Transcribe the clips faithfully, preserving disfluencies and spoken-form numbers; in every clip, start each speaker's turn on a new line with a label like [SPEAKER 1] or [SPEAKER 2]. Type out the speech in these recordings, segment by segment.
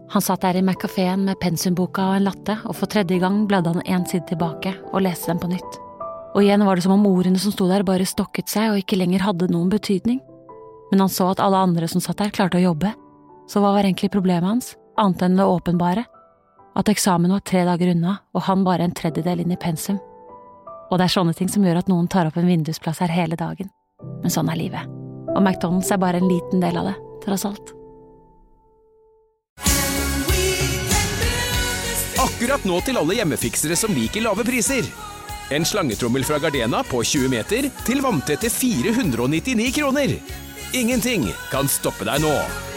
[SPEAKER 1] Han satt der i McCaféen med pensumboka og en latte, og for tredje gang bladde han en side tilbake og leste den på nytt. Og igjen var det som om ordene som sto der bare stokket seg og ikke lenger hadde noen betydning. Men han så at alle andre som satt der klarte å jobbe. Så hva var egentlig problemet hans, annet enn det åpenbare? At eksamen var tre dager unna, og han bare en tredjedel inn i pensum. Og det er sånne ting som gjør at noen tar opp en vindusplass her hele dagen. Men sånn er livet. Og McDonald's er bare en liten del av det, tross alt.
[SPEAKER 2] Akkurat nå til alle hjemmefiksere som liker lave priser. En slangetrommel fra Gardena på tjue meter til vanntette fire hundre nittini kroner. Ingenting kan stoppe deg nå.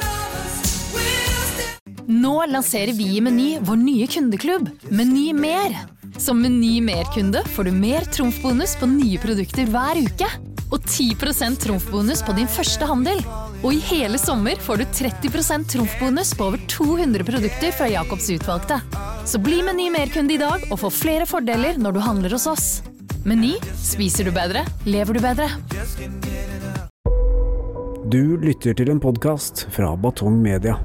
[SPEAKER 3] Nå lanserer vi i Meny vår nye kundeklubb, Meny Mer. Som Meny Mer-kunde får du mer trumfbonus på nye produkter hver uke. Og ti prosent trumfbonus på din første handel. Og i hele sommer får du tretti prosent trumfbonus på over to hundre produkter fra Jacobs utvalgte. Så bli Meny Mer-kunde i dag og få flere fordeler når du handler hos oss. Meny, spiser du bedre, lever du bedre.
[SPEAKER 4] Du lytter til en podcast fra Batong Media.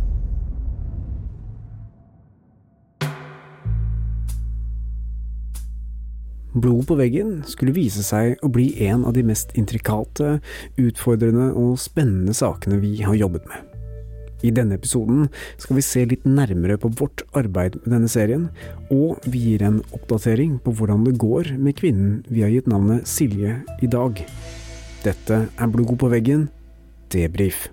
[SPEAKER 4] Blod på veggen skulle vise seg å bli en av de mest intrikate, utfordrende og spennende sakene vi har jobbet med. I denne episoden skal vi se litt nærmere på vårt arbeid med denne serien, og vi gir en oppdatering på hvordan det går med kvinnen vi har gitt navnet Silje i dag. Dette er Blod på veggen, debrief.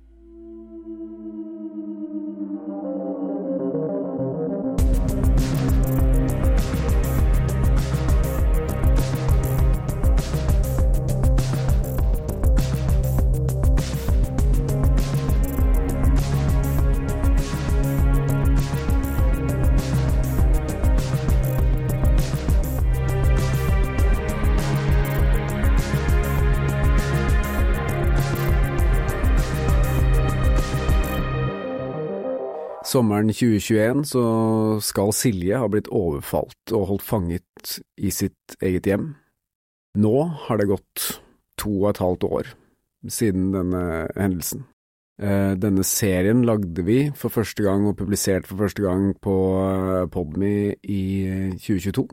[SPEAKER 4] Sommeren tjue tjueen så skal Silje ha blitt overfalt og holdt fanget i sitt eget hjem. Nå har det gått to og et halvt år siden denne hendelsen. Denne serien lagde vi for første gang og publiserte for første gang på Podme i tjue tjueto.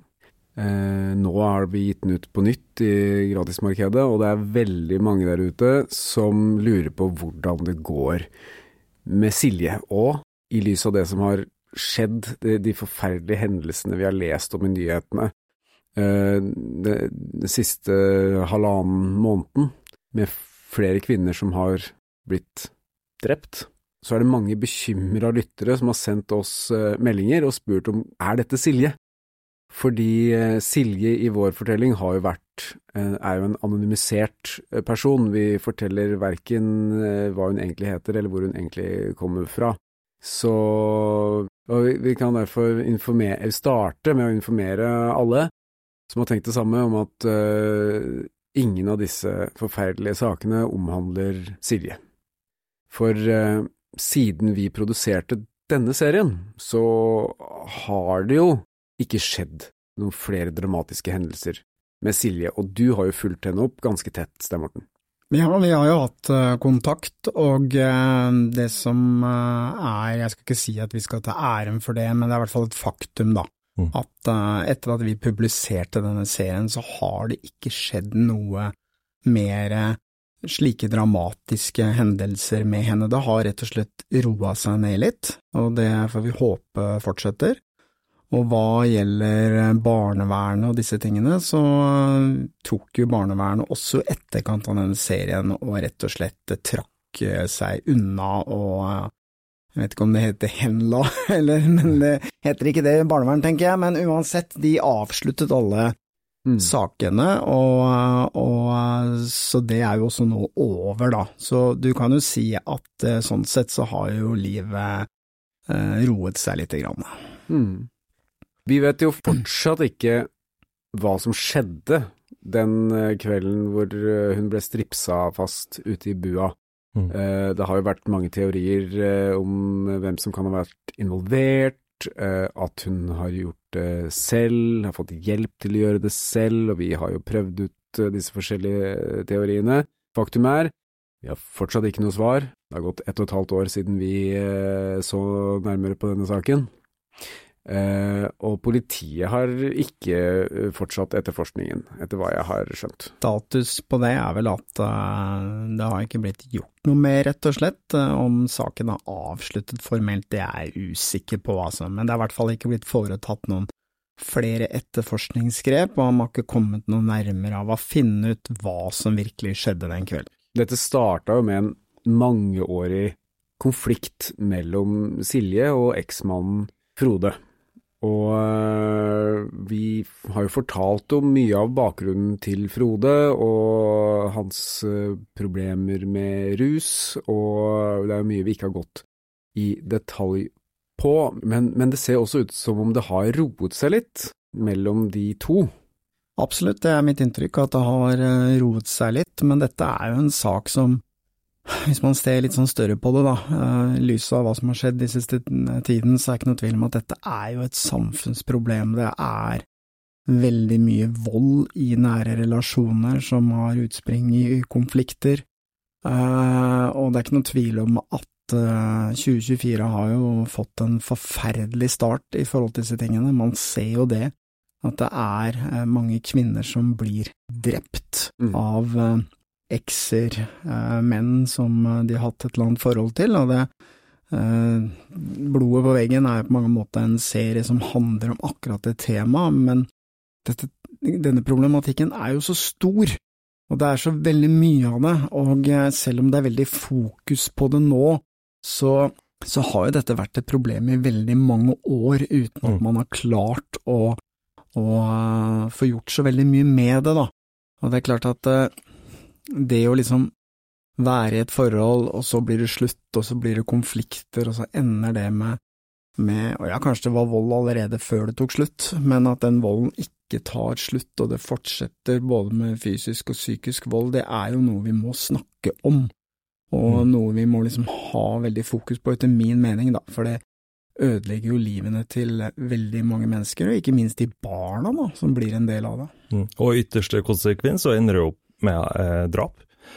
[SPEAKER 4] Nå har vi gitt den ut på nytt i gratismarkedet, og det er veldig mange der ute som lurer på hvordan det går med Silje, og i lys av det som har skjedd, de, de forferdelige hendelsene vi har lest om i nyhetene, eh, det, det siste halvannen måneden, med flere kvinner som har blitt drept, så er det mange bekymrede lyttere som har sendt oss eh, meldinger og spurt om, er dette Silje? Fordi eh, Silje i vår fortelling har jo vært, eh, er jo en anonymisert person. Vi forteller hverken eh, hva hun egentlig heter, eller hvor hun egentlig kommer fra. Så vi, vi kan derfor informere, starte med å informere alle som har tenkt det samme om at uh, ingen av disse forferdelige sakene omhandler Silje. For uh, siden vi produserte denne serien, så har det jo ikke skjedd noen flere dramatiske hendelser med Silje, og du har jo fulgt henne opp ganske tett, Stein Morten.
[SPEAKER 5] Ja, vi har jo hatt uh, kontakt, og uh, det som uh, er, jeg skal ikke si at vi skal ta æren for det, men det er i hvert fall et faktum da, mm. at uh, etter at vi publiserte denne serien, så har det ikke skjedd noe mer uh, slike dramatiske hendelser med henne. Det har rett og slett roet seg ned litt, og det får vi håpe fortsetter. Og hva gjelder barnevernet og disse tingene, så tok jo barnevernet også etterkant av denne serien og rett og slett trakk seg unna, og jeg vet ikke om det heter henla, eller, men det heter ikke det i barnevern, tenker jeg, men uansett, de avsluttet alle mm. sakene, og, og så det er jo også nå over da. Så du kan jo si at sånn sett så har jo livet eh, roet seg litt grann.
[SPEAKER 4] Mm. Vi vet jo fortsatt ikke hva som skjedde den kvelden hvor hun ble stripsa fast ute i bua. Mm. Det har jo vært mange teorier om hvem som kan ha vært involvert, at hun har gjort det selv, har fått hjelp til å gjøre det selv, og vi har jo prøvd ut disse forskjellige teoriene. Faktum er, vi har fortsatt ikke noe svar. Det har gått ett og et halvt år siden vi så nærmere på denne saken. Eh, og politiet har ikke fortsatt etterforskningen, etter hva jeg har skjønt.
[SPEAKER 5] Status på det er vel at uh, det har ikke blitt gjort noe mer, rett og slett. Uh, om saken er avsluttet formelt, det er jeg usikker på, altså. Men det er i hvert fall ikke blitt foretatt noen flere etterforskningsgrep, og man har ikke kommet noe nærmere av å finne ut hva som virkelig skjedde den kvelden.
[SPEAKER 4] Dette startet jo med en mangeårig konflikt mellom Silje og eksmannen Frode. Og øh, vi har jo fortalt om mye av bakgrunnen til Frode og hans øh, problemer med rus, og det er mye vi ikke har gått i detalj på, men, men det ser også ut som om det har roet seg litt mellom de to.
[SPEAKER 5] Absolutt, det er mitt inntrykk at det har roet seg litt, men dette er jo en sak som, hvis man ser litt sånn større på det da, i lyset av hva som har skjedd de siste tiden, så er ikke noe tvil om at dette er jo et samfunnsproblem. Det er veldig mye vold i nære relasjoner som har utspring i konflikter, og det er ikke noe tvil om at tjue tjuefire har jo fått en forferdelig start i forhold til disse tingene. Man ser jo det, at det er mange kvinner som blir drept mm. av ekser, eh, menn som de har hatt et eller annet forhold til, og det eh, Blodet på veggen er på mange måter en serie som handler om akkurat det temaet, men dette, denne problematikken er jo så stor, og det er så veldig mye av det, og selv om det er veldig fokus på det nå, så, så har jo dette vært et problem i veldig mange år, uten at man har klart å, å uh, få gjort så veldig mye med det da, og det er klart at uh, det å liksom være i et forhold, og så blir det slutt, og så blir det konflikter, og så ender det med, med og ja, kanskje det var vold allerede før det tok slutt, men at den volden ikke tar slutt, og det fortsetter både med fysisk og psykisk vold, det er jo noe vi må snakke om, og mm. noe vi må liksom ha veldig fokus på etter min mening da, for det ødelegger jo livene til veldig mange mennesker, og ikke minst de barna da, som blir en del av det.
[SPEAKER 6] Mm. Og ytterste konsekvens så ender det opp med eh, drap.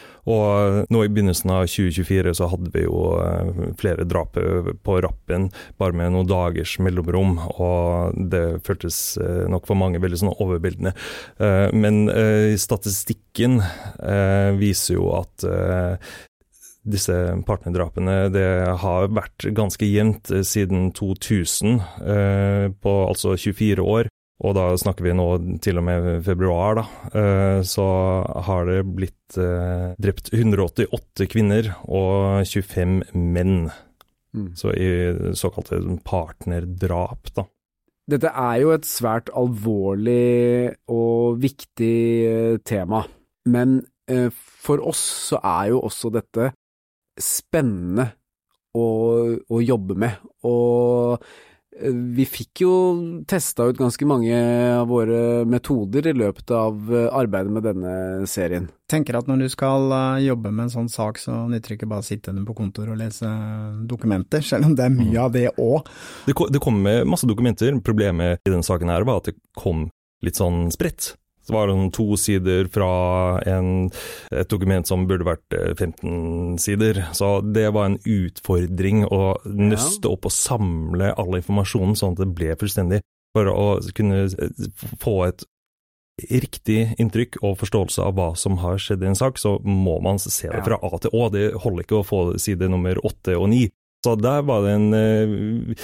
[SPEAKER 6] Og nå i begynnelsen av tjue tjuefire så hadde vi jo eh, flere drap på rappen, bare med noen dagers mellomrom, og det føltes eh, nok for mange veldig sånn overveldende. Eh, men eh, statistikken eh, viser jo at eh, disse partnerdrapene, det har vært ganske jevnt siden to tusen, eh, på altså tjuefire år. Og da snakker vi nå til og med februar da, så har det blitt drept hundre åttiåtte kvinner og tjuefem menn. Mm. Så i såkalte partnerdrap da.
[SPEAKER 4] Dette er jo et svært alvorlig og viktig tema, men for oss så er jo også dette spennende å, å jobbe med, og vi fikk jo testet ut ganske mange av våre metoder i løpet av arbeidet med denne serien.
[SPEAKER 5] Jeg tenker at når du skal jobbe med en sånn sak, så nytter ikke bare å sitte på kontor og lese dokumenter, selv om det er mye av det også.
[SPEAKER 6] Det kom, det kom med masse dokumenter. Problemet i den saken her var at det kom litt sånn spredt. Det var to sider fra en, et dokument som burde vært femten sider, så det var en utfordring å nøste opp og samle all informasjonen sånn at det ble fullstendig, for å kunne få et riktig inntrykk og forståelse av hva som har skjedd i en sak, så må man se det fra A til Å. Det holder ikke å få side nummer åtte og ni. Så der var det en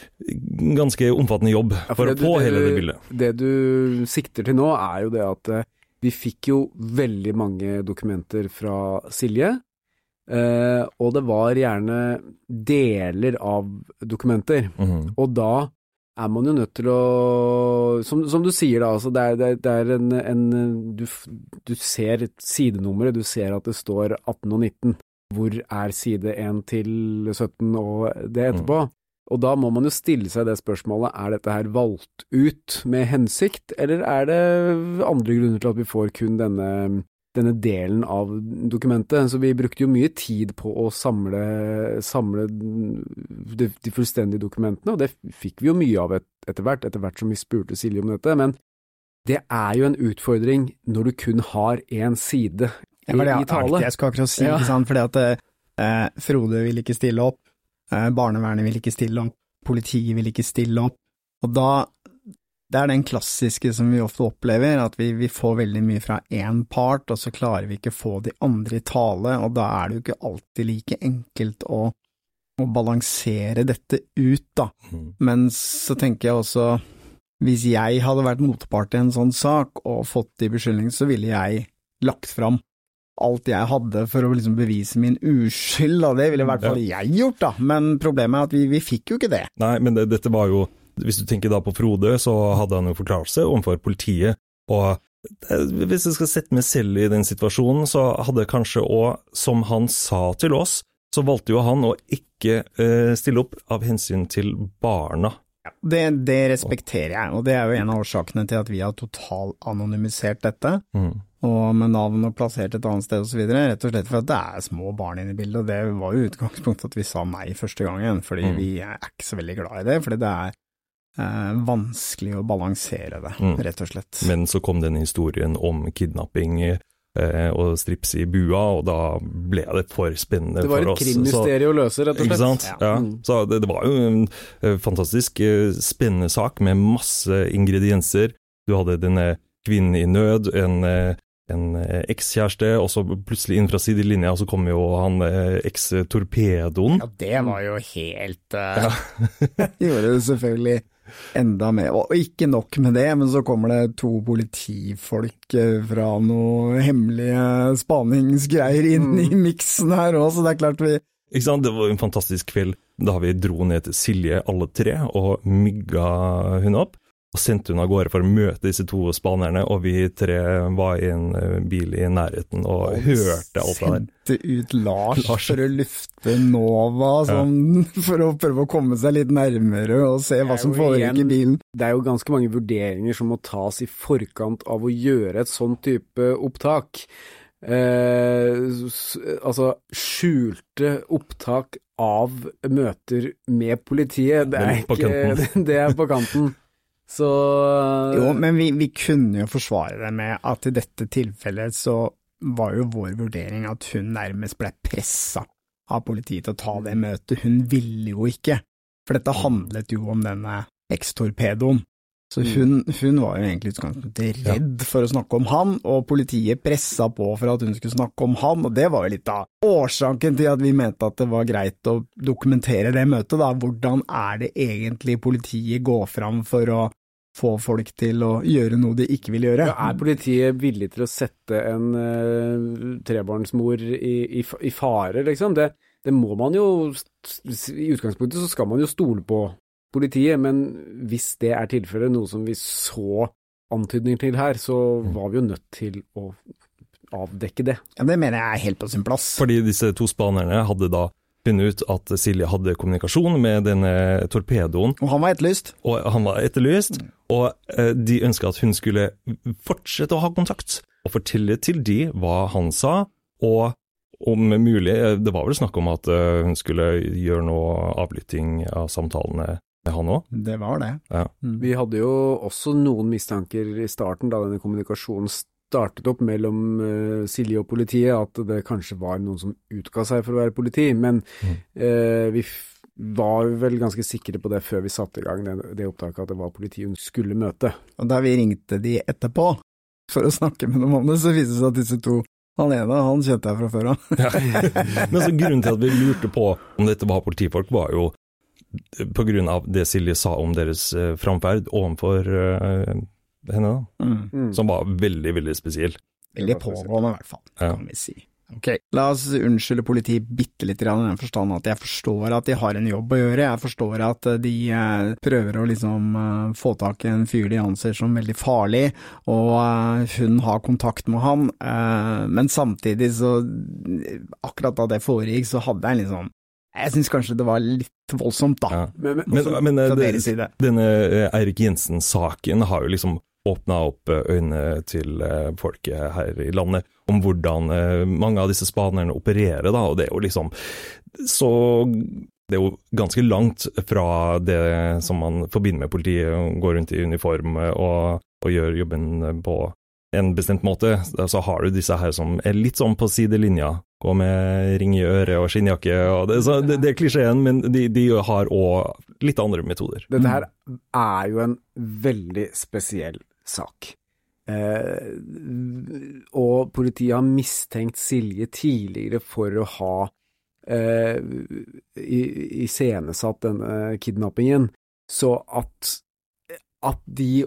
[SPEAKER 6] ganske omfattende jobb for ja, å få det, hele det bildet.
[SPEAKER 4] Det du sikter til nå er jo det at eh, vi fikk jo veldig mange dokumenter fra Silje, eh, og det var gjerne deler av dokumenter, mm-hmm. og da er man jo nødt til å, som, som du sier da, altså det er, det er, det er en, en du, du ser sidenummeret, du ser at det står atten og nitten, hvor er side én til sytten og det etterpå. Mm. Og da må man jo stille seg det spørsmålet, er dette her valgt ut med hensikt, eller er det andre grunner til at vi får kun denne, denne delen av dokumentet? Så vi brukte jo mye tid på å samle, samle de, de fullstendige dokumentene, og det fikk vi jo mye av et, etter hvert, etter hvert som vi spurte Silje om dette, men det er jo en utfordring når du kun har en side i,
[SPEAKER 5] ja, det,
[SPEAKER 4] i tale.
[SPEAKER 5] Jeg skal akkurat si, ja. Ikke sant, fordi at Eh, Frode vil ikke stille opp, eh, barnevernet vil ikke stille opp, politiet vil ikke stille opp, og da, det er den klassiske som vi ofte opplever, at vi, vi får veldig mye fra en part, og så klarer vi ikke få de andre i tale, og da er det jo ikke alltid like enkelt å, å balansere dette ut da. Mm. Men så tenker jeg også, hvis jeg hadde vært motpart i en sånn sak, og fått de beskyldningene, så ville jeg lagt fram alt jeg hadde for å liksom bevise min uskyld, da. Det ville i hvert fall jeg gjort da, men problemet er at vi, vi fikk jo ikke det.
[SPEAKER 6] Nei, men det, dette var jo, hvis du tenker da på Frode, så hadde han jo forklarelse overfor politiet, og hvis jeg skal sette meg selv i den situasjonen, så hadde kanskje også, som han sa til oss, så valgte jo han å ikke uh, stille opp av hensyn til barna.
[SPEAKER 5] Det, det respekterer jeg, og det er jo en av årsakene til at vi har totalt anonymisert dette, mm. og med navn og plassert et annet sted og så videre, rett og slett for at det er små barn inne i bildet, og det var jo utgangspunktet at vi sa nei første gangen, fordi mm. vi er ikke så veldig glad i det, fordi det er eh, vanskelig å balansere det, mm. rett og slett.
[SPEAKER 6] Men så kom den historien om kidnapping eh, og strips i bua, og da ble det for spennende for oss.
[SPEAKER 4] Det var et krimmysterium å løse, rett og slett.
[SPEAKER 6] Ikke sant? Ja. Ja. Så det, det var jo en uh, fantastisk uh, spennende sak med masse ingredienser. Du hadde denne kvinnen i nød, en, uh, en uh, ekskjæreste, og så plutselig inn fra sidelinja, og så kom jo han uh, eks-torpedoen.
[SPEAKER 5] Ja, det var jo helt... Uh, ja. Gjorde det selvfølgelig enda mer, og ikke nok med det, men så kommer det to politifolk fra noe hemmelige spaningsgreier inn mm. i miksen her også, så det er klart vi...
[SPEAKER 6] Ikke sant, det var en fantastisk kveld da vi dro ned til Silje alle tre og mygga hun opp, og sendte hun av gårde for å møte disse to spanerne, og vi tre var i en bil i nærheten og, og hørte alt det der.
[SPEAKER 5] Sendte ut Lars, Lars for å lufte Nova, sånn, ja. For å prøve å komme seg litt nærmere og se hva som foregikk i bilen.
[SPEAKER 4] Det er jo ganske mange vurderinger som må tas i forkant av å gjøre et sånn type opptak. Eh, altså skjulte opptak av møter med politiet, det er, ikke, det er på kanten. Så...
[SPEAKER 5] Jo, men vi, vi kunne jo forsvare det med at i dette tilfellet så var jo vår vurdering at hun nærmest ble presset av politiet til å ta det møtet. Hun ville jo ikke, for dette handlet jo om denne eks-torpedoen. Så hun, hun var jo egentlig utgangspunktet redd for å snakke om han, og politiet presset på for at hun skulle snakke om han, og det var jo litt av årsaken til at vi mente at det var greit å dokumentere det møtet da. Hvordan er det egentlig politiet går fram for å få folk til å gjøre noe de ikke vil gjøre?
[SPEAKER 4] Ja, er politiet villig til å sette en uh, trebarnsmor i, i, i fare, liksom? Det, det må man jo, i utgangspunktet så skal man jo stole på politiet, men hvis det er tilfellet, noe som vi så antydning til her, så var vi jo nødt til å avdekke det.
[SPEAKER 5] Ja, det mener jeg er helt på sin plass.
[SPEAKER 6] Fordi disse to spanerne hadde da funnet ut at Silje hadde kommunikasjon med denne torpedoen.
[SPEAKER 5] Og han var etterlyst.
[SPEAKER 6] Og han var etterlyst, og eh, de ønsket at hun skulle fortsette å ha kontakt, og fortelle til de hva han sa, og om mulig, det var vel snakk om at uh, hun skulle gjøre noe avlytting av samtalene med han også.
[SPEAKER 5] Det var det.
[SPEAKER 6] Ja.
[SPEAKER 4] Mm. Vi hadde jo også noen mistanker i starten da denne kommunikasjonen startet opp mellom uh, Silje og politiet, at det kanskje var noen som utga seg for å være politi, men mm. uh, vi f- var vel ganske sikre på det før vi satte i gang det, det opptaket at det var politiet hun skulle møte.
[SPEAKER 5] Og da vi ringte de etterpå for å snakke med dem om det, så viste det seg at disse to Han ene, han kjente jeg fra før av.
[SPEAKER 6] Ja. Men så grunnen til at vi lurte på om dette var politifolk var jo på grunn av det Silje sa om deres uh, framferd overfor uh, henne da, mm. som var veldig, veldig spesiell.
[SPEAKER 5] Veldig pågående i hvert fall,
[SPEAKER 6] ja.
[SPEAKER 5] Kan vi si. Ok, la oss unnskylde politiet bitte litt i den forstand at jeg forstår at de har en jobb å gjøre, jeg forstår at de eh, prøver å liksom eh, få tak i en fyr de anser som veldig farlig, og eh, hun har kontakt med han, eh, men samtidig så, akkurat da det foregikk, så hadde jeg liksom, jeg synes kanskje det var litt voldsomt da.
[SPEAKER 6] Ja. Men, men, men, men det, denne Eirik Jensen-saken har jo liksom åpnet opp øynene til folket her i landet om hvordan mange av disse spanerne opererer da, og det er jo liksom så det er jo ganske langt fra det som man forbinder med politiet, gå rundt i uniform og, og gjør jobben på en bestemt måte, så har du disse her som er litt sånn på sidelinja, gå med ring i øret og skinnjakke, og det, så det, det er klisjeen, men de, de har også litt andre metoder.
[SPEAKER 4] Dette her er jo en veldig spesiell sak. Eh, og politiet har mistenkt Silje tidligere for å ha eh, iscenesatt denne kidnappingen, så at, at de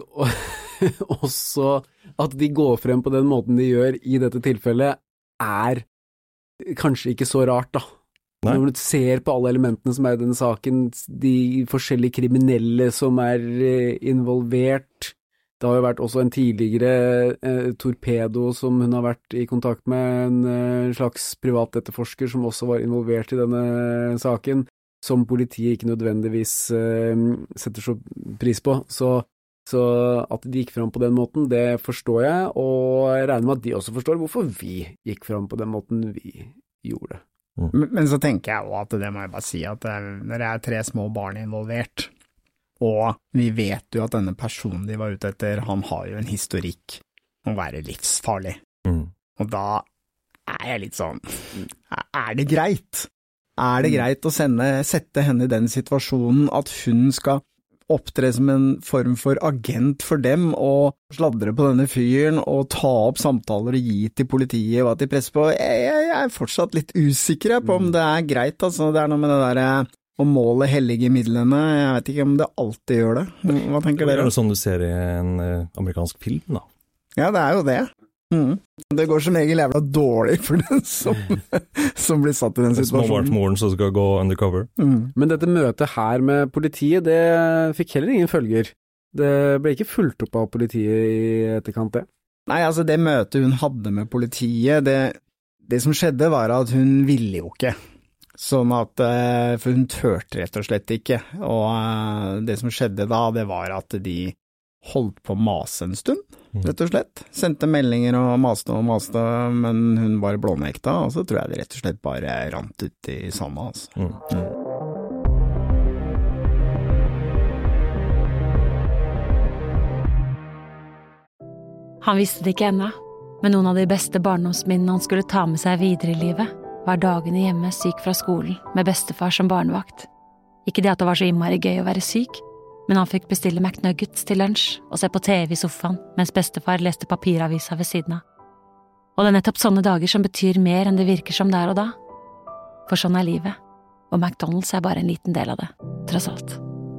[SPEAKER 4] også at de går frem på den måten de gjør i dette tilfellet, er kanskje ikke så rart da. Nei. Når du ser på alle elementene som er i denne saken, de forskjellige kriminelle som er involvert, det har jo vært også en tidligere eh, torpedo som hun har vært i kontakt med, en eh, slags privatetterforsker som også var involvert i denne saken, som politiet ikke nødvendigvis eh, setter så pris på, så Så at de gikk frem på den måten, det forstår jeg, og jeg regner med at de også forstår hvorfor vi gikk frem på den måten vi gjorde.
[SPEAKER 5] Mm. Men, men så tenker jeg også at det må jeg bare si, at det er, når det er tre små barn involvert, og vi vet jo at denne personen de var ute etter, han har jo en historikk om å være livsfarlig. Mm. Og da er jeg litt sånn, er det greit? Er det greit å sende, sette henne i den situasjonen at hun skal opptre som en form for agent for dem og sladre på denne fyren og ta opp samtaler og gi til politiet og at de presser på? Jeg, jeg, jeg er fortsatt litt usikker på om det er greit, altså det er noe med det der å måle hellige midlene, jeg vet ikke om det alltid gjør det. Hva tenker dere?
[SPEAKER 6] Det er sånn du ser i en uh, amerikansk film da.
[SPEAKER 5] Ja, det er jo det. Mm. Det går som regel jævla dårlig for den som, som blir satt i den situasjonen.
[SPEAKER 6] Småbarnsmoren som skal gå undercover.
[SPEAKER 4] Mm. Men dette møtet her med politiet, det fikk heller ingen følger. Det ble ikke fulgt opp av politiet i etterkant det.
[SPEAKER 5] Nei, altså det møtet hun hadde med politiet, det, det som skjedde var at hun ville jo ikke. Sånn at, for hun tørte rett og slett ikke. Og det som skjedde da, det var at de holdt på å mase en stund, rett og slett. Sendte meldinger og maste og maste, men hun bare blånekta, og så tror jeg det rett og slett bare rant ut i sanda, altså. Mm. Mm.
[SPEAKER 1] Han visste det ikke ennå, men noen av de beste barndomsminnene han skulle ta med seg videre i livet, var dagene hjemme syk fra skolen, med bestefar som barnevakt. Ikke det at det var så innmari gøy å være syk, men han fikk bestille McNuggets til lunsj og se på T V i sofaen, mens bestefar leste papiravisa ved siden av. Og det er nettopp sånne dager som betyr mer enn det virker som der og da. For sånn er livet, og McDonald's er bare en liten del av det, tross alt.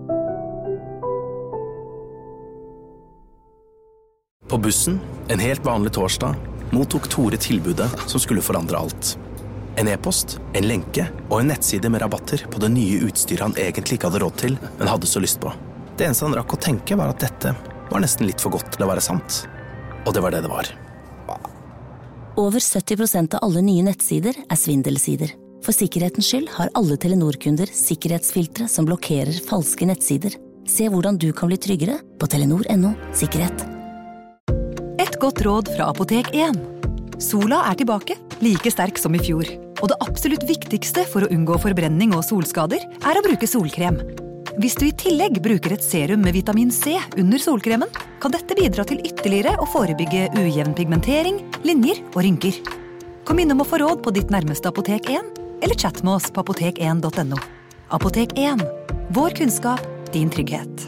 [SPEAKER 7] På bussen, en helt vanlig torsdag, mottok Tore tilbudet som skulle forandre alt. En e-post, en lenke og en nettside med rabatter på det nye utstyret han egentlig ikke hadde råd til, men hadde så lyst på. Det eneste han rakk å tenke var at dette var nesten litt for godt til å være sant. Og det var det det var.
[SPEAKER 8] Over sytti prosent av alle nye nettsider er svindelsider. For sikkerhetens skyld har alle Telenor-kunder sikkerhetsfiltre som blokkerer falske nettsider. Se hvordan du kan bli tryggere på telenor punktum no sikkerhet.
[SPEAKER 9] Et godt råd fra Apotek én. Sola er tilbake, like sterk som i fjor. Og det absolutt viktigste for å unngå forbrenning og solskader er å bruke solkrem. Hvis du i tillegg bruker et serum med vitamin C under solkremen, kan dette bidra til ytterligere å forebygge ujevn pigmentering, linjer og rynker. Kom innom og få råd på ditt nærmeste Apotek én, eller chat med oss på apotek én punktum no. Apotek én. Vår kunnskap, din trygghet.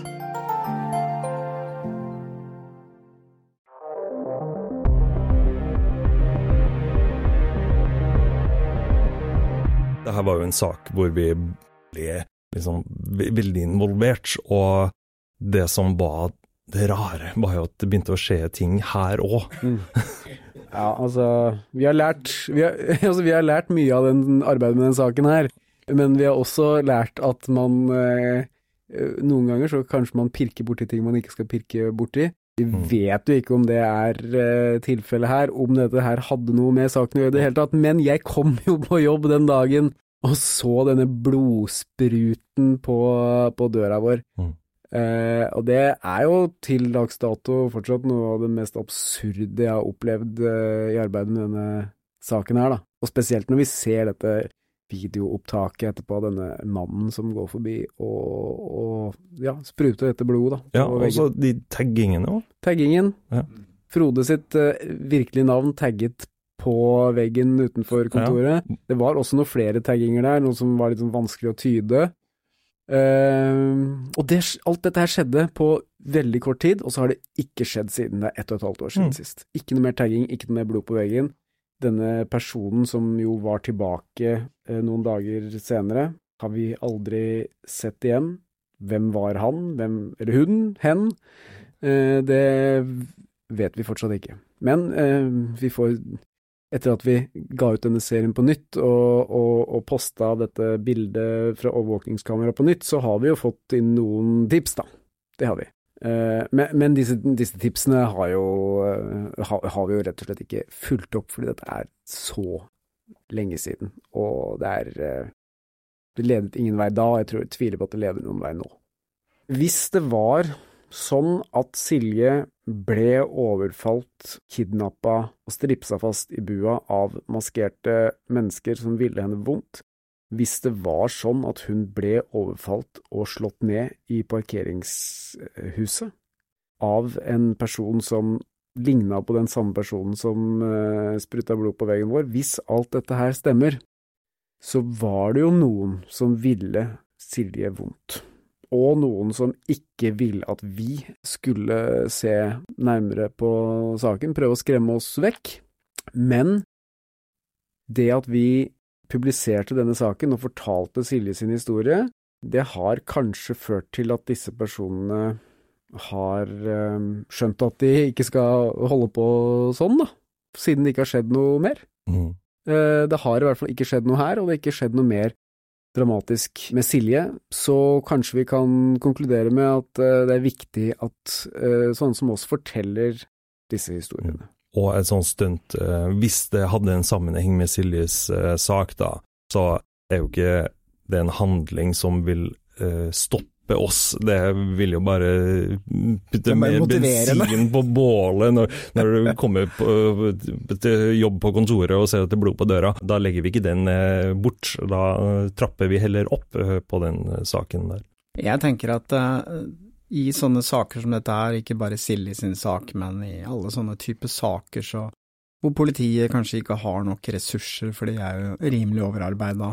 [SPEAKER 6] Dette var jo en sak hvor vi ble liksom veldig involvert, og det som var det rare var jo at det begynte å skje ting her også.
[SPEAKER 4] Mm. Ja, altså, vi har lært, vi har, altså, vi har lært mye av den arbeidet med den saken her, men vi har også lært at man, eh, noen ganger så kanskje man pirker borti ting man ikke skal pirke borti. Vi vet jo ikke om det er uh, tilfellet her, om dette her hadde noe med saken å gjøre i det hele tatt, men jeg kom jo på jobb den dagen og så denne blodspruten på, på døra vår. Mm. Uh, og det er jo til dags dato fortsatt noe av det mest absurde jeg har opplevd uh, i arbeidet med denne saken her da. Og spesielt når vi ser dette videoopptaket etterpå av denne mannen som går forbi og, og ja, spruter dette blodet da.
[SPEAKER 6] Ja, og så de taggingene også.
[SPEAKER 4] Taggingen.
[SPEAKER 6] Ja.
[SPEAKER 4] Frode sitt uh, virkelige navn tagget på veggen utenfor kontoret. Ja. Det var også noen flere tagginger der, noe som var litt sånn vanskelig å tyde. Uh, og det, alt dette her skjedde på veldig kort tid, og så har det ikke skjedd siden det er ett og et halvt år siden mm. sist. Ikke noe mer tagging, ikke noe mer blod på veggen. Denne personen som jo var tilbake uh, noen dager senere, har vi aldri sett igjen. Hvem var han? Hvem, eller hun? Hen? Uh, det vet vi fortsatt ikke. Men uh, vi får etter at vi ga ut denne serien på nytt og, og, og postet dette bildet fra overvåkningskamera på nytt, så har vi jo fått inn noen tips da. Det har vi. Uh, men men disse, disse tipsene har, jo, uh, har, har vi jo rett og slett ikke fulgt opp, fordi dette er så lenge siden. Og det er uh, det ledet ingen vei da, og jeg tror jeg tviler på at det leder noen vei nå. Hvis det var sånn at Silje ble overfalt, kidnappet og stripsa fast i bua av maskerte mennesker som ville henne vondt, hvis det var sånn at hun ble overfalt og slått ned i parkeringshuset av en person som lignet på den samme personen som uh, spruttet blod på veggen vår, hvis alt dette her stemmer, så var det jo noen som ville Silje vondt. Og noen som ikke ville at vi skulle se nærmere på saken, prøve å skremme oss vekk. Men det at vi publiserte denne saken og fortalte Silje sin historie, det har kanskje ført til at disse personene har um, skjønt at de ikke skal holde på sånn da, siden det ikke har skjedd noe mer. Mm. Uh, det har i hvert fall ikke skjedd noe her, og det har ikke skjedd noe mer dramatisk med Silje, så kanskje vi kan konkludere med at uh, det er viktig at uh, sånne som oss forteller disse historiene.
[SPEAKER 6] Og et sånt stunt, uh, hvis det hadde en sammenheng med Siljes uh, sak da, så er jo ikke det en handling som vil uh, stoppe oss, det vil jo bare putte mer bensin på bålet når, når du kommer på, til jobb på kontoret og ser at det er blod på døra. Da legger vi ikke den bort, da trapper vi heller opp på den saken der.
[SPEAKER 5] Jeg tenker at uh, i sånne saker som dette er, ikke bare Silje sin sak, men i alle sånne typer saker så, hvor politiet kanskje ikke har nok ressurser, for de er jo rimelig overarbeidet,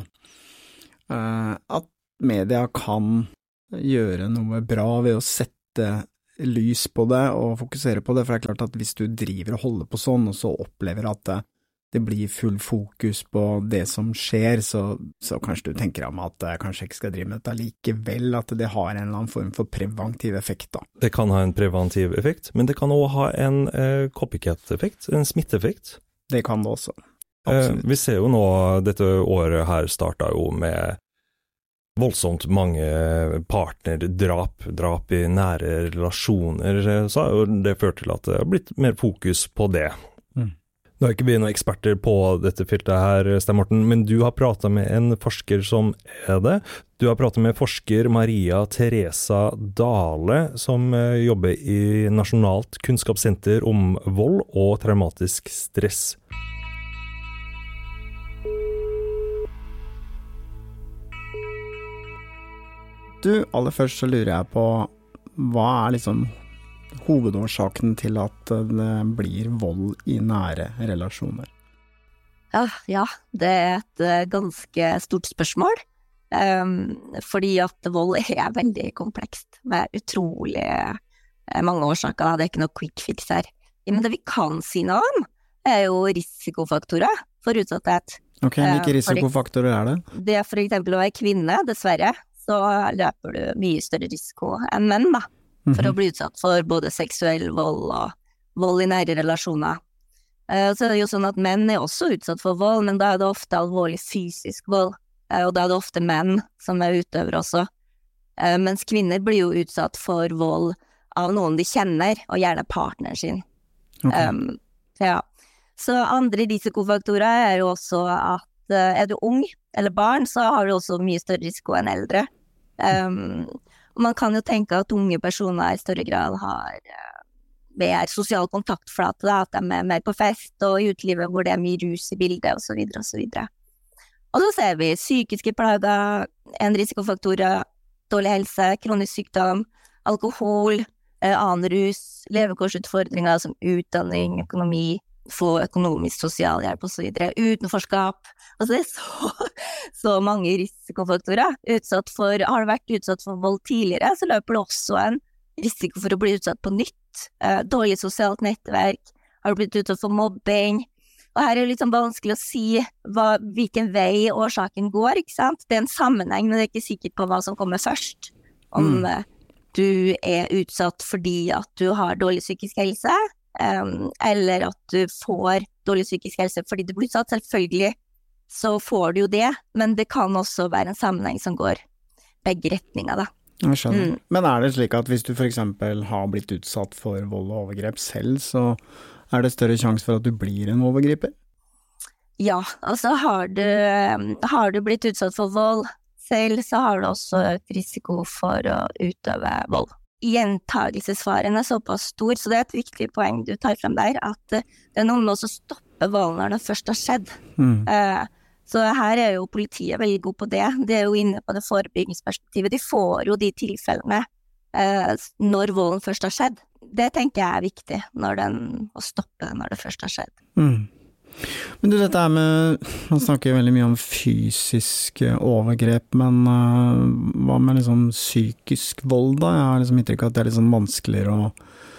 [SPEAKER 5] uh, at media kan gjøre noe bra ved å sette lys på det og fokusere på det, for det er klart at hvis du driver og holder på sånn, og så opplever at det, det blir full fokus på det som skjer, så, så kanskje du tenker om at jeg kanskje ikke skal drive med dette likevel, at det har en eller annen form for preventiv effekt da.
[SPEAKER 6] Det kan ha en preventiv effekt, men det kan også ha en eh, copycat-effekt, en smitteeffekt.
[SPEAKER 5] Det kan det også.
[SPEAKER 6] Eh, vi ser jo nå, dette året her startet jo med voldsomt mange partnerdrap, drap i nære relasjoner, så har jo det ført til at det har blitt mer fokus på det. Mm. Nå er ikke vi noen eksperter på dette feltet her, Stein Morten, men du har pratet med en forsker som er det. Du har pratet med forsker Maria Teresa Dale, som jobber i Nasjonalt kunnskapssenter om vold og traumatisk stress.
[SPEAKER 5] Du, aller først så lurer jeg på, hva er liksom hovedårsaken til at det blir vold i nære relasjoner?
[SPEAKER 10] Ja, ja, det er et ganske stort spørsmål, um, fordi at vold er veldig komplekst, med utrolig mange årsaker, det er ikke noe quick fix her. Men det vi kan si noe om, er jo risikofaktorer for utsatthet.
[SPEAKER 5] Ok, hvilke risikofaktorer er det?
[SPEAKER 10] Det er for eksempel å være kvinne, dessverre, så løper du mye større risiko enn menn da, for mm-hmm. å bli utsatt for både seksuell vold og vold i nære relasjoner. Uh, så er det jo sånn at menn er også utsatt for vold, men da er det ofte alvorlig fysisk vold, uh, og da er det ofte menn som er utøver også. Uh, mens kvinner blir jo utsatt for vold av noen de kjenner, og gjerne partneren sin. Okay. Um, ja. Så andre risikofaktorer er jo også at uh, er du ung eller barn, så har du også mye større risiko enn eldre. Um, og man kan jo tenke at unge personer i større grad har uh, mer sosial kontaktflate, da, at de er mer på fest og i utlivet hvor det er mye rus i bildet, og så videre, og så videre. Og så ser vi psykiske plager, en risikofaktor, dårlig helse, kronisk sykdom, alkohol, eh, annen rus, levekårsutfordringer som utdanning, økonomi, få økonomisk sosialhjelp og så videre, utenforskap. Altså det er så, så mange risikofaktorer. Utsatt for, har du vært utsatt for vold tidligere, så løper det også en risiko for å bli utsatt på nytt. Eh, dårlig sosialt nettverk, har du blitt utsatt for mobbing. Og her er det litt sånn vanskelig å si hva, hvilken vei årsaken går, ikke sant? Det er en sammenheng, men det er ikke sikkert på hva som kommer først. Om mm. du er utsatt fordi at du har dårlig psykisk helse, Um, eller at du får dårlig psykisk helse fordi du blir utsatt, selvfølgelig så får du jo det, men det kan også være en sammenheng som går begge retninger da.
[SPEAKER 5] Jeg skjønner. Mm. Men er det slik at hvis du for eksempel har blitt utsatt for vold og overgrep selv, så er det større sjanse for at du blir en overgriper?
[SPEAKER 10] Ja, altså har du, har du blitt utsatt for vold selv, så har du også økt risiko for å utøve vold. Gjentagelsesfaren er såpass stor, så det er et viktig poeng du tar frem der, at det er noe med å stoppe volden når det først har skjedd. Mm. Uh, så her er jo politiet veldig god på det. De er jo inne på det forebyggingsperspektivet. De får jo de tilfellene uh, når volden først har skjedd. Det tenker jeg er viktig, når den, å stoppe det når det først har skjedd.
[SPEAKER 5] Mm. Men du, dette er med, man snakker veldig mye om fysisk overgrep, men uh, hva med liksom psykisk vold da? Jeg har liksom inntrykk av at det er liksom vanskeligere å,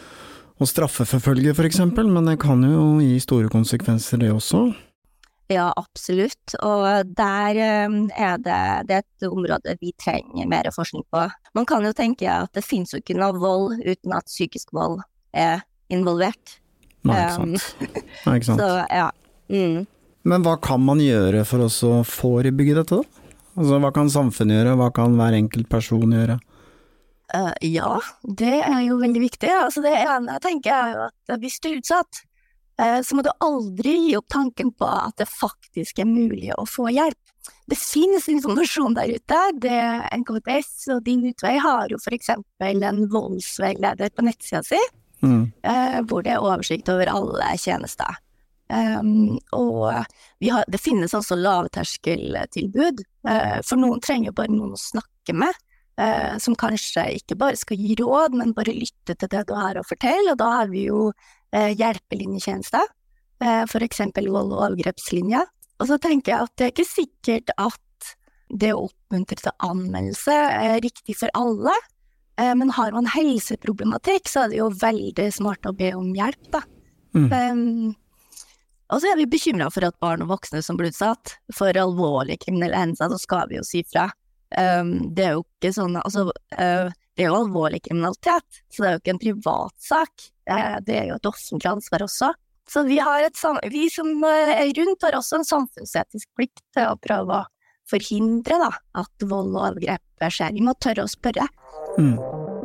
[SPEAKER 5] å straffeforfølge for eksempel, men det kan jo gi store konsekvenser det også.
[SPEAKER 10] Ja, absolutt, og der um, er det, det er et område vi trenger mer forskning på. Man kan jo tenke at det finnes jo ikke noe vold uten at psykisk vold er involvert.
[SPEAKER 5] Nei, ikke sant. Nei, ikke sant.
[SPEAKER 10] Så, ja. Mm.
[SPEAKER 5] Men hva kan man gjøre for å forebygge dette da? Altså, hva kan samfunnet gjøre? Hva kan hver enkelt person gjøre?
[SPEAKER 10] Uh, ja, det er jo veldig viktig. Altså, det ene jeg tenker er jo at hvis du er utsatt, uh, så må du aldri gi opp tanken på at det faktisk er mulig å få hjelp. Det finnes informasjon der ute. Det N K T S og Din Utvei har jo for eksempel en voldsveileder på nettsida si, mm. uh, hvor det er oversikt over alle tjenester. Um, og vi har, det finnes også lavterskeltilbud, uh, for noen trenger bare noen å snakke med, uh, som kanskje ikke bare skal gi råd, men bare lytte til det du har å fortelle, og da har vi jo uh, hjelpelinjetjenester, uh, for eksempel vold- og overgrepslinja. Og så tenker jeg at det er ikke sikkert at det å oppmuntre til anmeldelse er riktig for alle, uh, men har man helseproblematikk, så er det jo veldig smart å be om hjelp da. Mm. Um, Og så er vi bekymret for at barn og voksne som blir utsatt for alvorlige kriminelle hendelser, så skal vi jo si fra. Um, det er jo ikke sånn, altså, uh, det er jo alvorlig kriminalitet, så det er jo ikke en privatsak. Uh, det er jo et offentlig ansvar også. Så vi, har et, vi som er rundt har også en samfunnsetisk plikt til å prøve å forhindre da, at vold og overgrep skjer. Vi må tørre å spørre. Mm.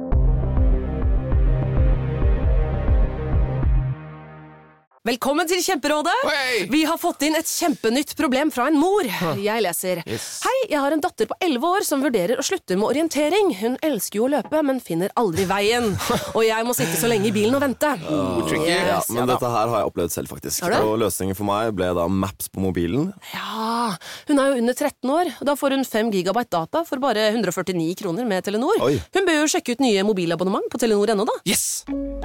[SPEAKER 11] Velkommen til Kjemperådet! Hey! Vi har fått inn et kjempenytt problem fra en mor. Jeg leser. Yes. Hei, jeg har en datter på elleve år som vurderer å slutte med orientering. Hun elsker jo å løpe, men finner aldri veien. Og jeg må sitte så lenge i bilen og vente.
[SPEAKER 12] Oh, tricky. Yes. Ja, men ja, dette her har jeg opplevd selv faktisk. Og løsningen for meg ble da Maps på mobilen.
[SPEAKER 11] Ja, hun er jo under tretten år. Da får hun fem gigabyte data for bare hundre og førtini kroner med Telenor. Oi. Hun bør jo sjekke ut nye mobilabonnement på Telenor ennå da.
[SPEAKER 12] Yes!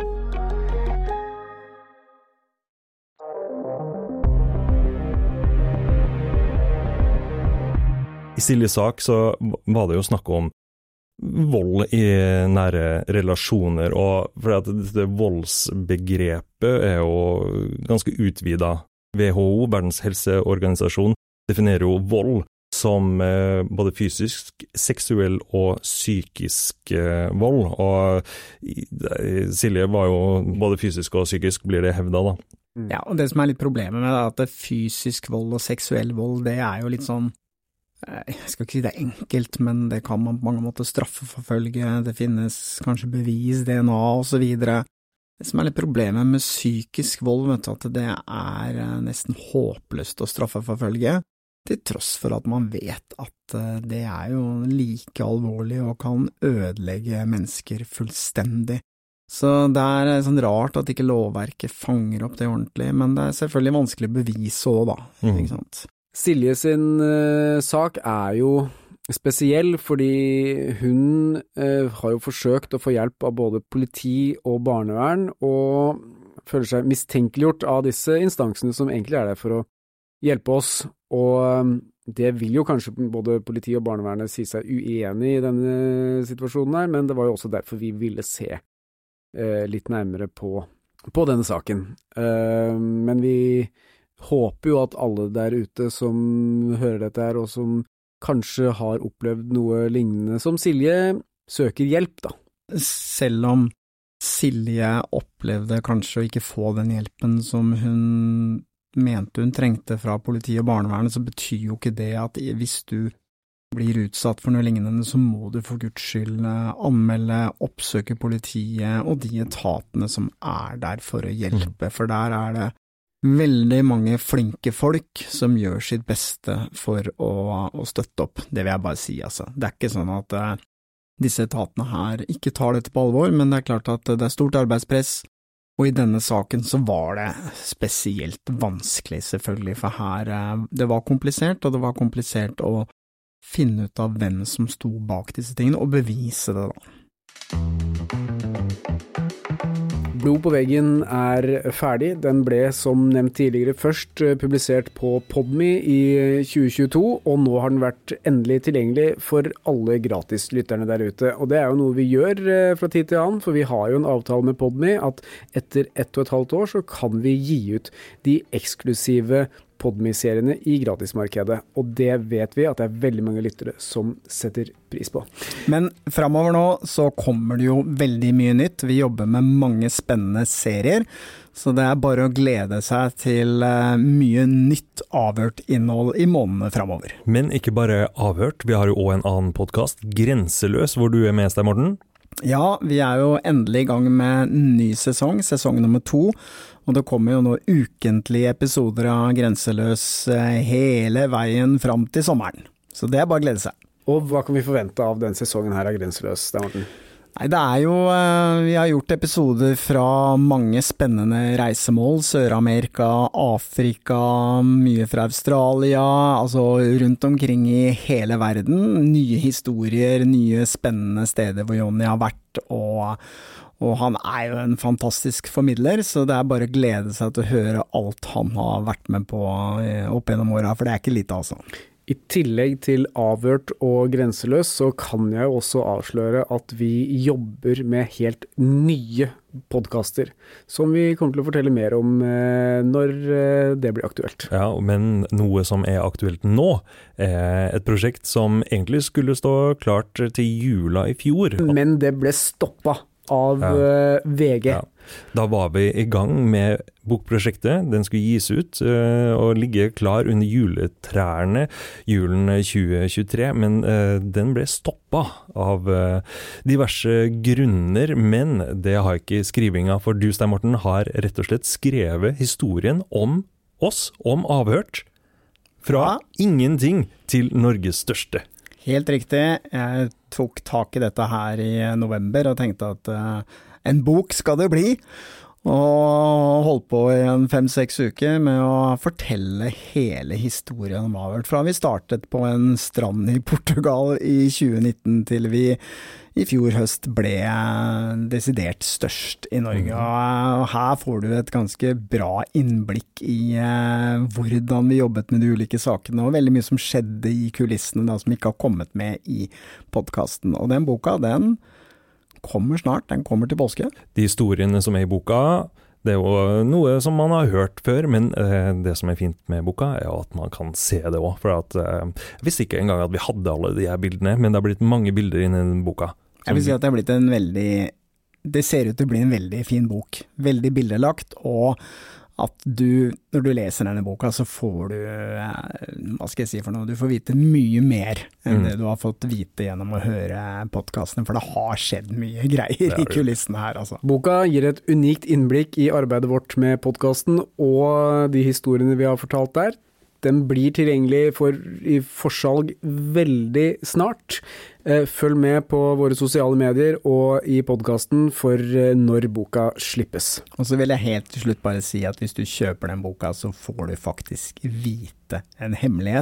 [SPEAKER 6] I Siljes sak så var det jo snakk om vold i nære relasjoner, og for at dette voldsbegrepet er jo ganske utvidet. W H O, Verdens helseorganisasjon, definerer jo vold som eh, både fysisk, seksuell og psykisk eh, vold, og Silje var jo både fysisk og psykisk, blir det hevdet da.
[SPEAKER 5] Ja, og det som er litt problemet med det, at det fysisk vold og seksuell vold, det er jo litt sånn, jeg skal ikke si det er enkelt, men det kan man på mange måter straffeforfølge, det finnes kanskje bevis, D N A og så videre. Det som er litt problemet med psykisk vold, vet du, at det er nesten håpløst å straffeforfølge, til tross for at man vet at det er jo like alvorlig og kan ødelegge mennesker fullstendig. Så det er sånn rart at ikke lovverket fanger opp det ordentlig, men det er selvfølgelig vanskelig å bevise også da, mm. ikke sant?
[SPEAKER 4] Silje sin uh, sak er jo spesiell fordi hun eh, har jo forsøkt å få hjelp av både politi og barnevern, og føler seg mistenkeliggjort av disse instansene som egentlig er der for å hjelpe oss, og det vil jo kanskje både politi og barnevernet si seg uenig i denne situasjonen her, men det var jo også derfor vi ville se eh, litt nærmere på, på denne saken. Eh, men vi håper jo at alle der ute som hører dette her, og som kanskje har opplevd noe lignende som Silje, søker hjelp da.
[SPEAKER 5] Selv om Silje opplevde kanskje å ikke få den hjelpen som hun mente hun trengte fra politi og barnevernet, så betyr jo ikke det at hvis du blir utsatt for noe lignende, så må du for Guds skyld anmelde, oppsøke politiet og de etatene som er der for å hjelpe, for der er det veldig mange flinke folk som gjør sitt beste for å, å støtte opp. Det vil jeg bare si, altså. Det er ikke sånn at uh, disse etatene her ikke tar dette på alvor, men det er klart at det er stort arbeidspress, og i denne saken så var det spesielt vanskelig selvfølgelig, for her uh, det var komplisert, og det var komplisert å finne ut av hvem som sto bak disse tingene, og bevise det da.
[SPEAKER 4] Blod på veggen er ferdig. Den ble som nevnt tidligere først publisert på Podme i tjue tjueto, og nå har den vært endelig tilgjengelig for alle gratislytterne der ute. Og det er jo noe vi gjør fra tid til annen, for vi har jo en avtale med Podme at etter ett og et halvt år så kan vi gi ut de eksklusive Podme-seriene i gratismarkedet, og det vet vi at det er veldig mange lyttere som setter pris på.
[SPEAKER 5] Men fremover nå så kommer det jo veldig mye nytt. Vi jobber med mange spennende serier, så det er bare å glede seg til mye nytt avhørt innhold i månedene fremover.
[SPEAKER 6] Men ikke bare avhørt, vi har jo også en annen podcast, Grenseløs, hvor du er med deg, Morten.
[SPEAKER 5] Ja, vi er jo endelig i gang med en ny sesong, sesong nummer to, og det kommer jo nå ukentlige episoder av Grenseløs hele veien fram til sommeren. Så det er bare å glede seg.
[SPEAKER 4] Og hva kan vi forvente av den sesongen her av Grenseløs, da, Morten?
[SPEAKER 5] Nei, det er jo, vi har gjort episoder fra mange spennende reisemål, Sør-Amerika, Afrika, mye fra Australia, altså rundt omkring i hele verden. Nye historier, nye spennende steder hvor Jonny har vært, og, og han er jo en fantastisk formidler, så det er bare å glede seg til å høre alt han har vært med på opp gjennom året, for det er ikke lite altså.
[SPEAKER 4] I tillegg til Avhørt og Grenseløs så kan jeg jo også avsløre at vi jobber med helt nye podcaster, som vi kommer til å fortelle mer om eh, når eh, det blir aktuelt.
[SPEAKER 6] Ja, men noe som er aktuelt nå, er et prosjekt som egentlig skulle stå klart til jula i fjor.
[SPEAKER 4] Men det ble stoppet av ja. V G. Ja.
[SPEAKER 6] Da var vi i gang med bokprosjektet. Den skulle gis ut uh, og ligge klar under juletrærne julen tjue tjuetre, men uh, den ble stoppet av uh, diverse grunner, men det har ikke skrivinga, for du, Stein Morten, har rett og slett skrevet historien om oss, om Avhørt, fra ja. ingenting til Norges største.
[SPEAKER 5] Helt riktig. Jeg tok tak i dette her i november og tenkte at uh, en bok skal det bli, og holdt på i en fem-seks uker med å fortelle hele historien om Avhørt, fra vi startet på en strand i Portugal i tjue nitten til vi i fjor høst ble desidert størst i Norge. Og her får du et ganske bra innblikk i uh, hvordan vi jobbet med de ulike sakene, og veldig mye som skjedde i kulissene da, som ikke har kommet med i podcasten. Og den boka, den kommer snart, den kommer til påske.
[SPEAKER 6] De historiene som er i boka, det er jo noe som man har hørt før, men eh, det som er fint med boka er at man kan se det også, for at, eh, jeg visste ikke engang at vi hadde alle de her bildene, men det har blitt mange bilder inn i den boka.
[SPEAKER 5] Jeg vil si at det har blitt en veldig, det ser ut til å bli en veldig fin bok, veldig bildelagt, og at du, når du leser denne boka, så får du, hva skal jeg si for noe, du får vite mye mer enn mm. det du har fått vite gjennom å høre podcasten, for det har skjedd mye greier i kulissene her, altså.
[SPEAKER 4] Boka gir et unikt innblikk i arbeidet vårt med podcasten, og de historiene vi har fortalt der. Den blir tilgjengelig for, i forsalg veldig snart. Følg med på våre sosiale medier og i podcasten for når boka slippes.
[SPEAKER 5] Og så vil jeg helt til slutt bare si at hvis du kjøper den boka, så får du faktisk vite en hemmelighet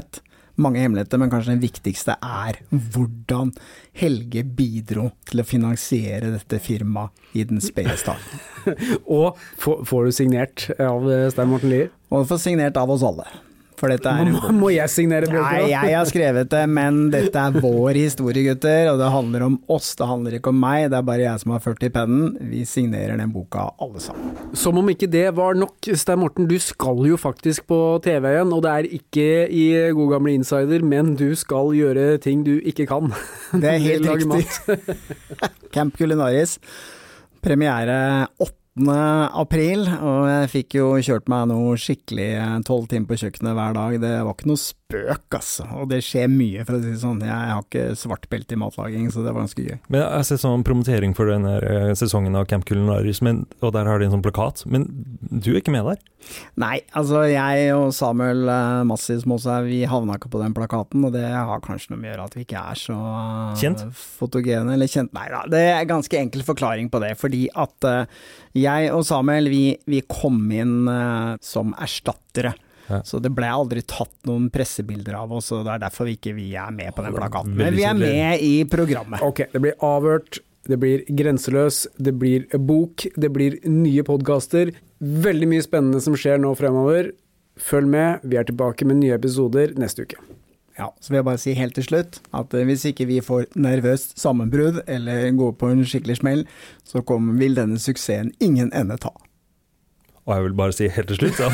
[SPEAKER 5] mange hemmeligheter, men kanskje den viktigste er hvordan Helge bidro til å finansiere dette firmaet i den spede starten.
[SPEAKER 4] Og får, får du signert av Stein Morten Lier?
[SPEAKER 5] Og du får signert av oss alle. For dette er...
[SPEAKER 4] Må, må jeg signere bøker da?
[SPEAKER 5] Nei, jeg har skrevet det, men dette er vår historie, gutter, og det handler om oss, det handler ikke om meg, det er bare jeg som har ført i pennen. Vi signerer den boka alle sammen.
[SPEAKER 4] Som om ikke det var nok, Stein Morten, du skal jo faktisk på T V igjen, og det er ikke i God Gamle Insider, men du skal gjøre ting du ikke kan.
[SPEAKER 5] Det er helt riktig. Camp Culinaris, premiere åtte april, og jeg fikk jo kjørt meg noe skikkelig tolv timer på kjøkkenet hver dag. Det var ikke noe spøk, altså. Og det skjer mye, for å si det sånn. Jeg har ikke svartbelte i matlaging, så det var ganske gøy.
[SPEAKER 6] Men jeg har sett sånn promotering for denne sesongen av Camp Culinaris, men, og der har de en sånn plakat, men du er ikke med der?
[SPEAKER 5] Nei, altså jeg og Samuel Massi som også er, vi havna ikke på den plakaten, og det har kanskje noe med å gjøre at vi ikke er så
[SPEAKER 6] kjent?
[SPEAKER 5] Fotogene, eller kjent. Nei da, det er ganske enkel forklaring på det, fordi at uh, jeg og Samuel, vi, vi kom inn uh, som erstattere. Ja. Så det ble aldri tatt noen pressebilder av oss, og det er derfor vi ikke vi er med på den plakaten. Men vi er med i programmet.
[SPEAKER 4] Ok, det blir avhørt, det blir grenseløs, det blir bok, det blir nye podcaster. Veldig mye spennende som skjer nå fremover. Følg med, vi er tilbake med nye episoder neste uke.
[SPEAKER 5] Ja, så vil jeg bare si helt til slutt, at hvis ikke vi får nervøst sammenbrudd, eller går på en skikkelig smell, så kommer, vil denne suksessen ingen ende ta.
[SPEAKER 6] Og jeg vil bare si helt til slutt, ja.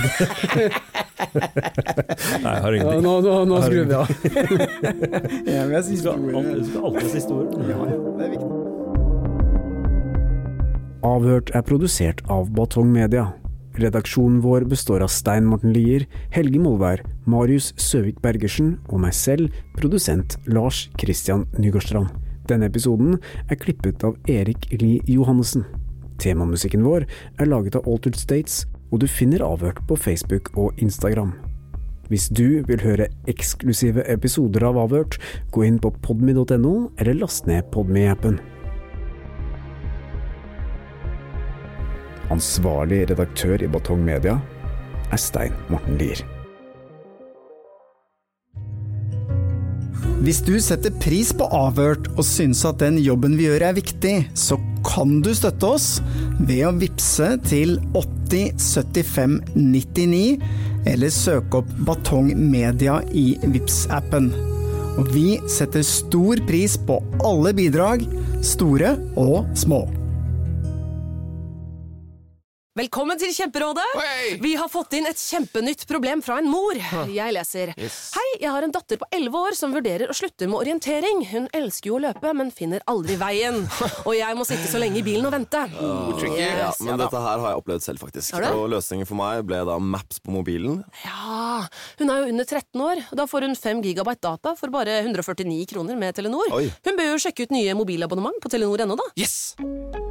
[SPEAKER 6] Nei, jeg har ingenting.
[SPEAKER 4] Ja, nå nå, nå skrur vi av.
[SPEAKER 5] Ja, men jeg sier historie.
[SPEAKER 6] Du skal alltid si historie.
[SPEAKER 5] Ja, det er viktig.
[SPEAKER 4] Avhørt er produsert av Batong Media. Redaksjonen vår består av Stein Morten Lier, Helge Molvær, Marius Søvik Bergersen og meg selv, produsent Lars Christian Nygårdstrand. Denne episoden er klippet av Erik Lie Johannessen. Temamusikken vår er laget av Altered States, og du finner Avhørt på Facebook og Instagram. Hvis du vil høre eksklusive episoder av Avhørt, gå inn på podme punktum no eller last ned Podme-appen. Ansvarlig redaktør i Batong Media er Stein Morten Lier.
[SPEAKER 5] Hvis du setter pris på Avhørt og synes at den jobben vi gjør er viktig, så kan du støtte oss ved å vipse til åtti syttifem nittini eller søke opp Batong Media i Vips-appen. Og vi setter stor pris på alle bidrag, store og små.
[SPEAKER 11] Velkommen til Kjemperådet!
[SPEAKER 13] Hey!
[SPEAKER 11] Vi har fått inn et kjempenytt problem fra en mor. Jeg leser.
[SPEAKER 13] Yes.
[SPEAKER 11] Hei, jeg har en datter på elleve år som vurderer å slutte med orientering. Hun elsker jo å løpe, men finner aldri veien. Og jeg må sitte så lenge i bilen og vente.
[SPEAKER 12] Oh,
[SPEAKER 11] yes,
[SPEAKER 12] ja, men
[SPEAKER 11] ja,
[SPEAKER 12] dette her har jeg opplevd selv faktisk. Og løsningen for meg ble da Maps på mobilen.
[SPEAKER 11] Ja, hun er jo under tretten år. Da får hun fem gigabyte data for bare hundre og førtini kroner med Telenor.
[SPEAKER 12] Oi.
[SPEAKER 11] Hun bør jo sjekke ut nye mobilabonnement på Telenor ennå da.
[SPEAKER 13] Yes!